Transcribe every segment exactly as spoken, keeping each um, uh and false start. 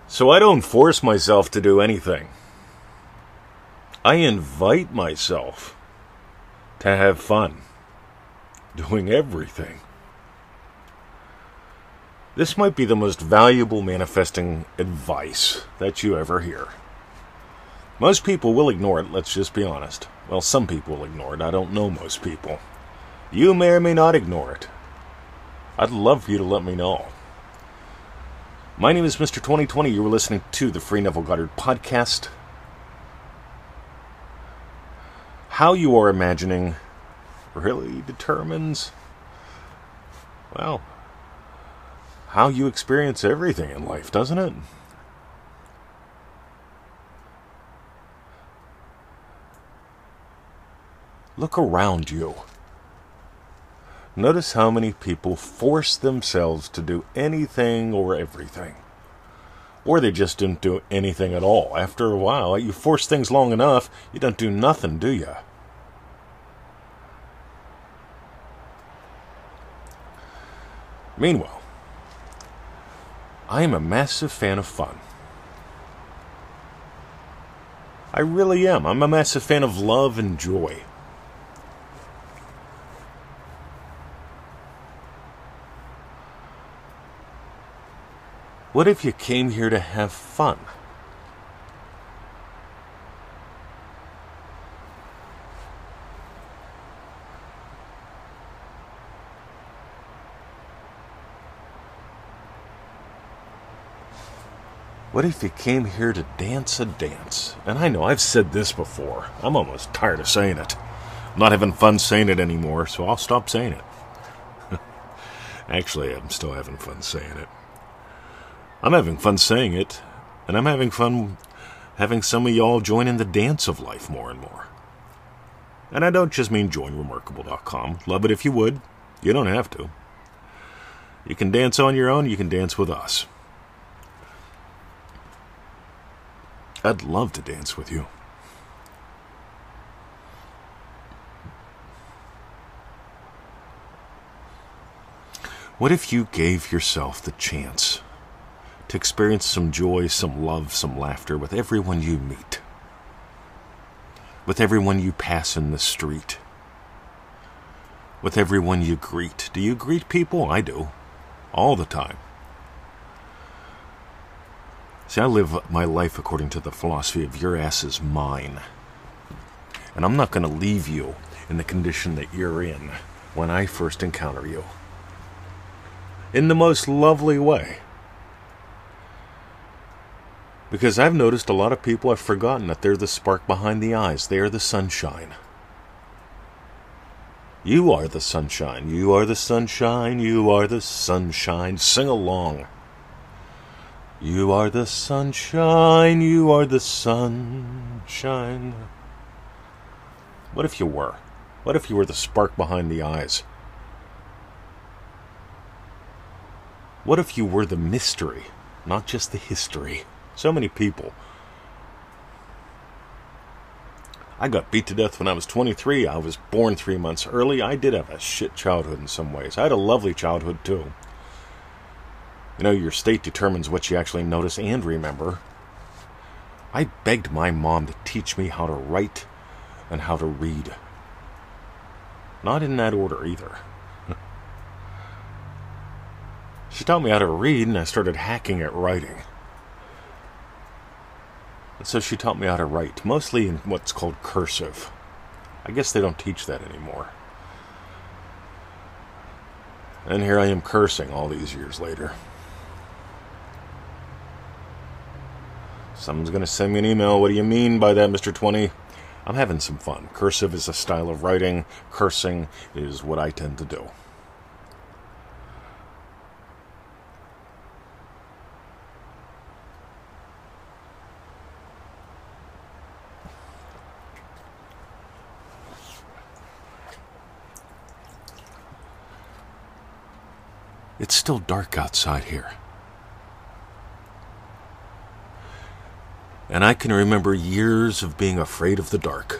So I don't force myself to do anything. I invite myself to have fun doing everything. This might be the most valuable manifesting advice that you ever hear. Most people will ignore it, let's just be honest. Well, some people will ignore it. I don't know most people. You may or may not ignore it. I'd love for you to let me know. My name is Mister twenty twenty. You were listening to the Free Neville Goddard podcast. How you are imagining really determines, well, how you experience everything in life, doesn't it? Look around you. Notice how many people force themselves to do anything or everything. Or they just didn't do anything at all. After a while, you force things long enough, you don't do nothing, do you? Meanwhile, I am a massive fan of fun. I really am. I'm a massive fan of love and joy. What if you came here to have fun? What if you came here to dance a dance? And I know I've said this before. I'm almost tired of saying it. I'm not having fun saying it anymore, so I'll stop saying it. Actually, I'm still having fun saying it. I'm having fun saying it, and I'm having fun having some of y'all join in the dance of life more and more. And I don't just mean join remarkable dot com. Love it if you would. You don't have to. You can dance on your own, you can dance with us. I'd love to dance with you. What if you gave yourself the chance to experience some joy, some love, some laughter with everyone you meet, with everyone you pass in the street, with everyone you greet? Do you greet people? I do. All the time. See, I live my life according to the philosophy of your ass is mine. And I'm not going to leave you in the condition that you're in when I first encounter you. In the most lovely way. Because I've noticed a lot of people have forgotten that they're the spark behind the eyes. They are the sunshine. You are the sunshine. You are the sunshine. You are the sunshine. Sing along. You are the sunshine. You are the sunshine. What if you were? What if you were the spark behind the eyes? What if you were the mystery, not just the history? So many people. I got beat to death when I was twenty-three. I was born three months early. I did have a shit childhood in some ways. I had a lovely childhood too. You know, your state determines what you actually notice and remember. I begged my mom to teach me how to write and how to read. Not in that order either. She taught me how to read, and I started hacking at writing. And so she taught me how to write, mostly in what's called cursive. I guess they don't teach that anymore. And here I am cursing all these years later. Someone's going to send me an email. What do you mean by that, Mister twenty? I'm having some fun. Cursive is a style of writing. Cursing is what I tend to do. It's still dark outside here. And I can remember years of being afraid of the dark.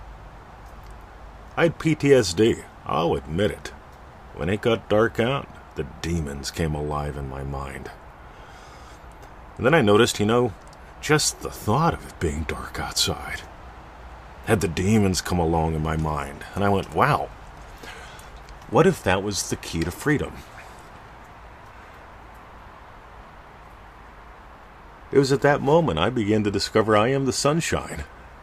I had P T S D, I'll admit it. When it got dark out, the demons came alive in my mind. And then I noticed, you know, just the thought of it being dark outside had the demons come along in my mind. And I went, wow, what if that was the key to freedom? It was at that moment I began to discover I am the sunshine.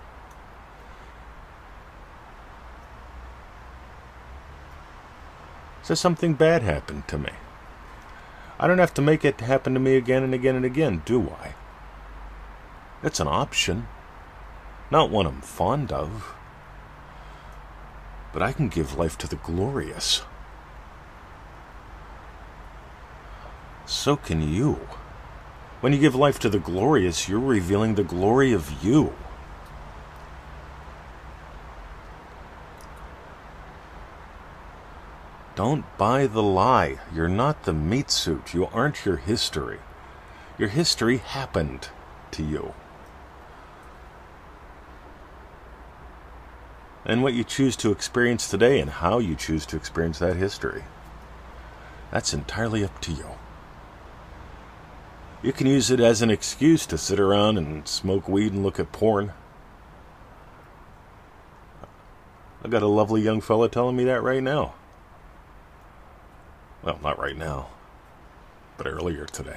So something bad happened to me. I don't have to make it happen to me again and again and again, do I? It's an option. Not one I'm fond of. But I can give life to the glorious. So can you. When you give life to the glorious, you're revealing the glory of you. Don't buy the lie. You're not the meat suit. You aren't your history. Your history happened to you. And what you choose to experience today and how you choose to experience that history, that's entirely up to you. You can use it as an excuse to sit around and smoke weed and look at porn. I got a lovely young fella telling me that right now. Well, not right now, but earlier today.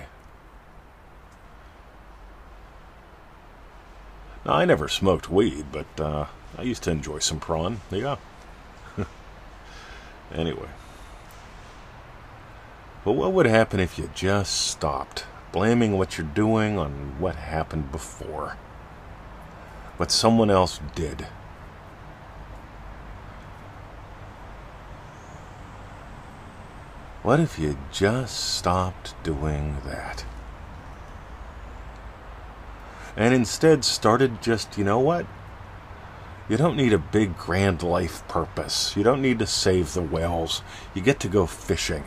Now, I never smoked weed, but uh, I used to enjoy some prawn. Yeah. Anyway. But what would happen if you just stopped blaming what you're doing on what happened before? What someone else did. What if you just stopped doing that? And instead started just, you know what? You don't need a big grand life purpose. You don't need to save the whales. You get to go fishing.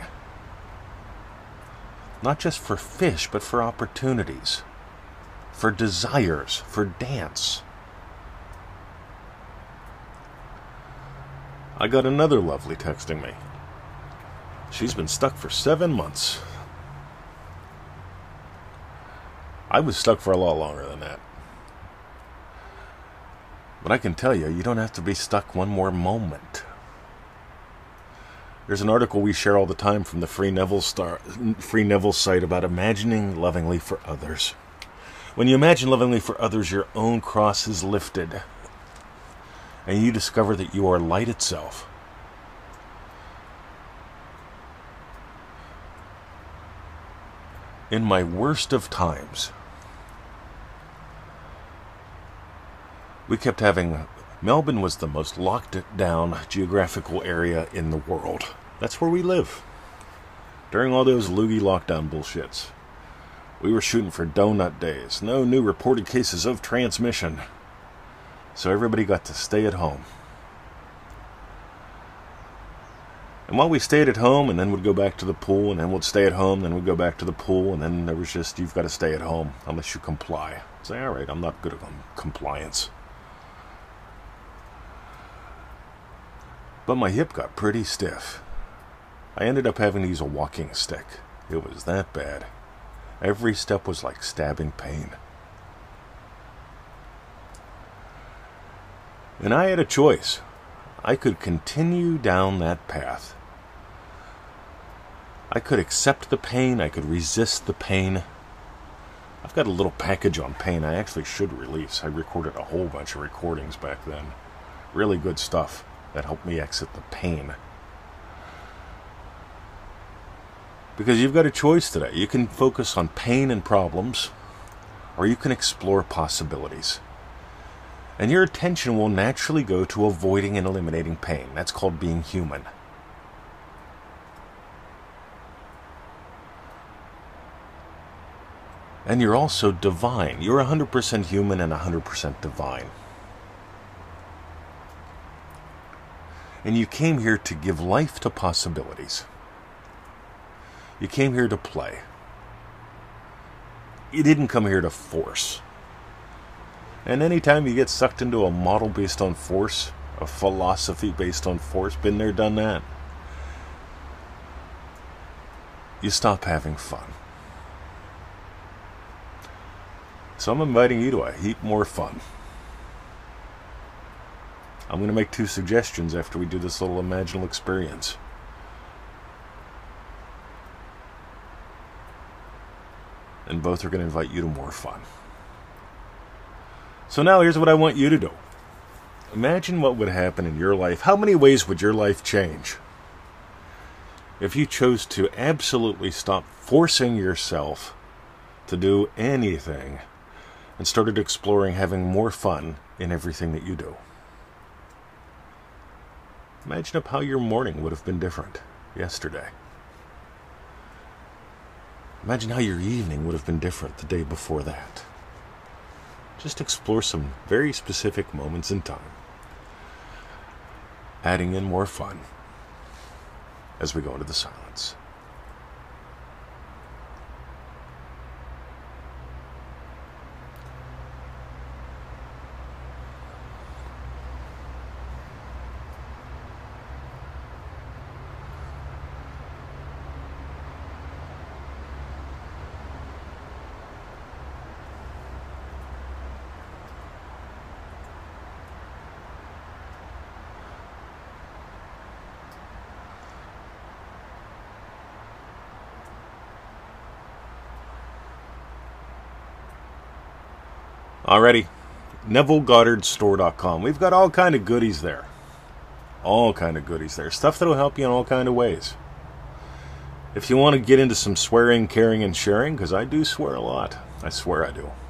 Not just for fish, but for opportunities. For desires. For dance. I got another lovely texting me. She's been stuck for seven months. I was stuck for a lot longer than that. But I can tell you, you don't have to be stuck one more moment. There's an article we share all the time from the Free Neville, Star, Free Neville site about imagining lovingly for others. When you imagine lovingly for others, your own cross is lifted. And you discover that you are light itself. In my worst of times, we kept having... Melbourne was the most locked down geographical area in the world. That's where we live. During all those loogie lockdown bullshits, we were shooting for donut days. No new reported cases of transmission. So everybody got to stay at home. And while we stayed at home, and then would go back to the pool, and then we'd stay at home, then we'd go back to the pool, and then there was just, you've got to stay at home unless you comply. Say, all right, I'm not good at compliance. But my hip got pretty stiff. I ended up having to use a walking stick. It was that bad. Every step was like stabbing pain. And I had a choice. I could continue down that path. I could accept the pain. I could resist the pain. I've got a little package on pain I actually should release. I recorded a whole bunch of recordings back then. Really good stuff that helped me exit the pain. Because you've got a choice today. You can focus on pain and problems, or you can explore possibilities. And your attention will naturally go to avoiding and eliminating pain. That's called being human. And you're also divine. You're one hundred percent human and one hundred percent divine. And you came here to give life to possibilities. You came here to play. You didn't come here to force. And anytime you get sucked into a model based on force, a philosophy based on force, been there, done that, you stop having fun. So I'm inviting you to a heap more fun. I'm going to make two suggestions after we do this little imaginal experience. And both are going to invite you to more fun. So now here's what I want you to do. Imagine what would happen in your life. How many ways would your life change if you chose to absolutely stop forcing yourself to do anything and started exploring having more fun in everything that you do? Imagine up how your morning would have been different yesterday. Imagine how your evening would have been different the day before that. Just explore some very specific moments in time, adding in more fun as we go into the silence. Alrighty, Neville Goddard Store dot com. We've got all kind of goodies there. All kind of goodies there. Stuff that'll help you in all kind of ways. If you want to get into some swearing, caring, and sharing, because I do swear a lot. I swear I do.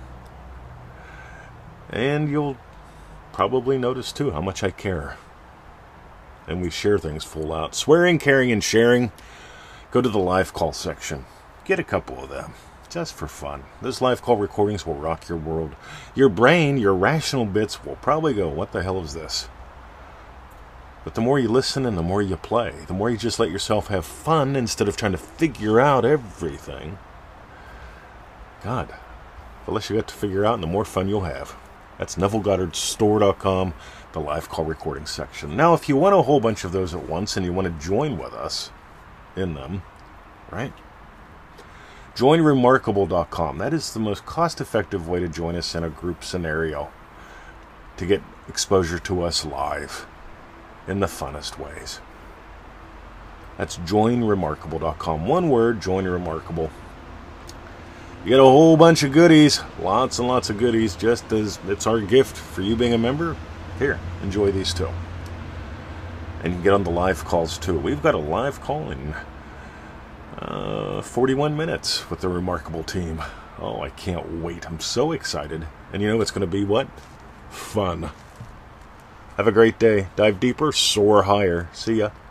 And you'll probably notice, too, how much I care. And we share things full out. Swearing, caring, and sharing. Go to the live call section. Get a couple of them. Just for fun. Those live call recordings will rock your world. Your brain, your rational bits will probably go, what the hell is this? But the more you listen and the more you play, the more you just let yourself have fun instead of trying to figure out everything. God, the less you got to figure out and the more fun you'll have. That's Neville Goddard Store dot com, the live call recording section. Now, if you want a whole bunch of those at once and you want to join with us in them, right? Join Remarkable dot com. That is the most cost-effective way to join us in a group scenario, to get exposure to us live in the funnest ways. That's Join Remarkable dot com. One word, Join Remarkable. You get a whole bunch of goodies, lots and lots of goodies, just as it's our gift for you being a member. Here, enjoy these too. And you can get on the live calls too. We've got a live call in Uh, forty-one minutes with the Remarkable team. Oh, I can't wait. I'm so excited. And you know it's going to be what? Fun. Have a great day. Dive deeper, soar higher. See ya.